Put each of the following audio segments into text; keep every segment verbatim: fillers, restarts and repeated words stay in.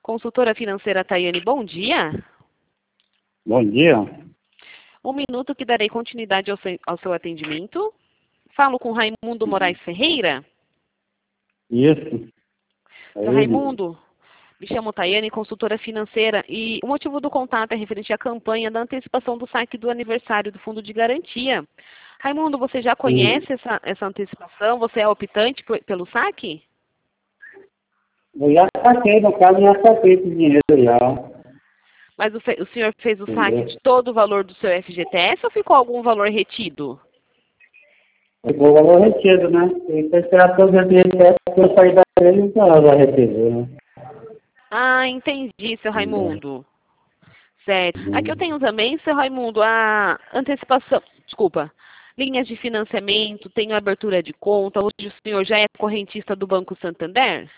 Consultora financeira Tayane, bom dia. Bom dia. Um minuto que darei continuidade ao seu, ao seu atendimento. Falo com Raimundo Moraes Ferreira. Isso. É Seu ele. Raimundo, me chamo Tayane, consultora financeira, e o motivo do contato é referente à campanha da antecipação do saque do aniversário do Fundo de Garantia. Raimundo, você já conhece essa, essa antecipação? Você é optante por- pelo saque? Eu já saquei, no caso, já saquei esse dinheiro já. Mas o, fe- o senhor fez o saque Entendeu? de todo o valor do seu F G T S ou ficou algum valor retido? Ficou o valor retido, né? E se esperar todos os dias que eu sair da ele, então ela vai receber, né? Ah, entendi, seu Entendeu? Raimundo. Certo. Aqui eu Uhum. tenho também, seu Raimundo, a antecipação, desculpa, linhas de financiamento, tenho abertura de conta. Hoje o senhor já é correntista do Banco Santander?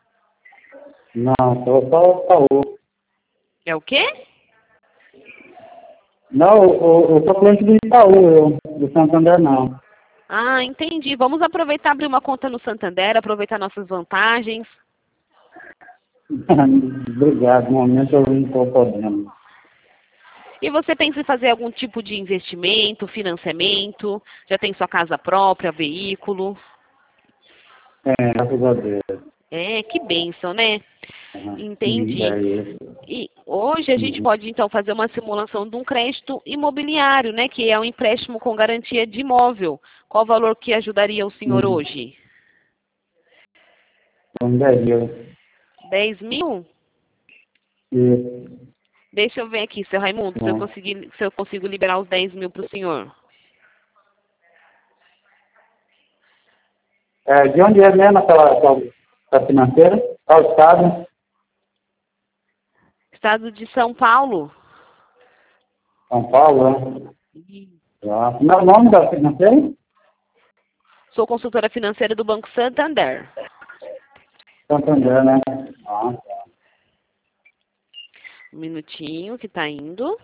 Não, só só o Itaú. É o quê? Não, eu, eu sou cliente do Itaú, eu, do Santander não. Ah, entendi. Vamos aproveitar abrir uma conta no Santander, aproveitar nossas vantagens. Obrigado, no momento eu não estou podendo. E você pensa em fazer algum tipo de investimento, financiamento? Já tem sua casa própria, veículo? É, graças a Deus. É, que bênção, né? Uhum. Uhum, Entendi. é isso. E hoje a gente Uhum. pode, então, fazer uma simulação de um crédito imobiliário, né? Que é um empréstimo com garantia de imóvel. Qual o valor que ajudaria o senhor Uhum. hoje? Então, daí, Dez mil? isso. Deixa eu ver aqui, seu Raimundo, se eu, Bom. conseguir, se eu consigo liberar os dez mil para o senhor. É, de onde é mesmo aquela, aquela, aquela financeira? Qual estado? Estado de São Paulo. São Paulo, né? Ah, como é o nome da financeira? Sou consultora financeira do Banco Santander. Santander, né? Ah, tá. Um minutinho que está indo.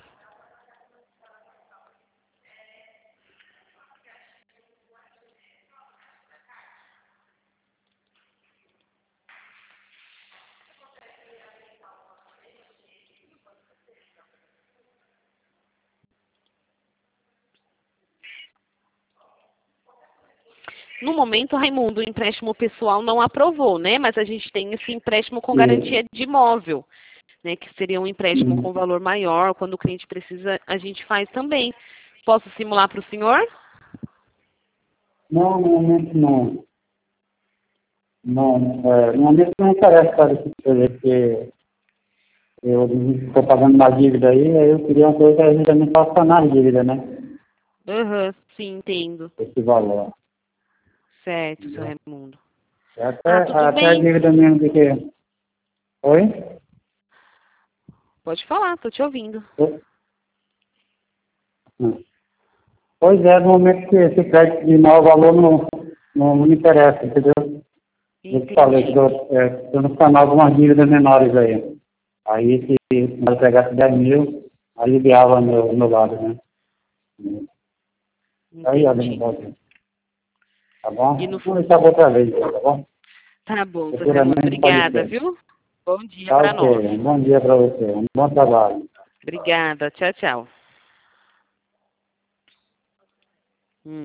No momento, Raimundo, o empréstimo pessoal não aprovou, né? Mas a gente tem esse empréstimo com garantia Isso. de imóvel, né? Que seria um empréstimo Uhum. com valor maior. Quando o cliente precisa, a gente faz também. Posso simular para o senhor? Não, no momento não. Não, é, no momento não interessa para esse coisa, porque eu estou pagando uma dívida aí, aí eu queria uma coisa que a gente também possa na dívida, né? Aham, sim, entendo. Esse valor. Certo, seu Entendeu? Raimundo. É Até, Ah, tudo até a bem. dívida mesmo de que. Oi? Pode falar, tô te ouvindo. Hum. Pois é, no momento que esse crédito de maior valor não, não, não me interessa, entendeu? Eu te falei que Entendi. eu estou no canal algumas dívidas menores aí. Aí se nós pegasse dez mil, aliviava meu, meu lado, né? Aí, olha, não Entendi. pode. Tá bom? E no... Vamos deixar pra outra vez, tá bom? Tá bom, seu Raimundo. Futuramente pode Obrigada, ser. viu? Bom dia Tá para ok. nós. Um bom dia para você. Um bom trabalho. Obrigada. Tchau, tchau.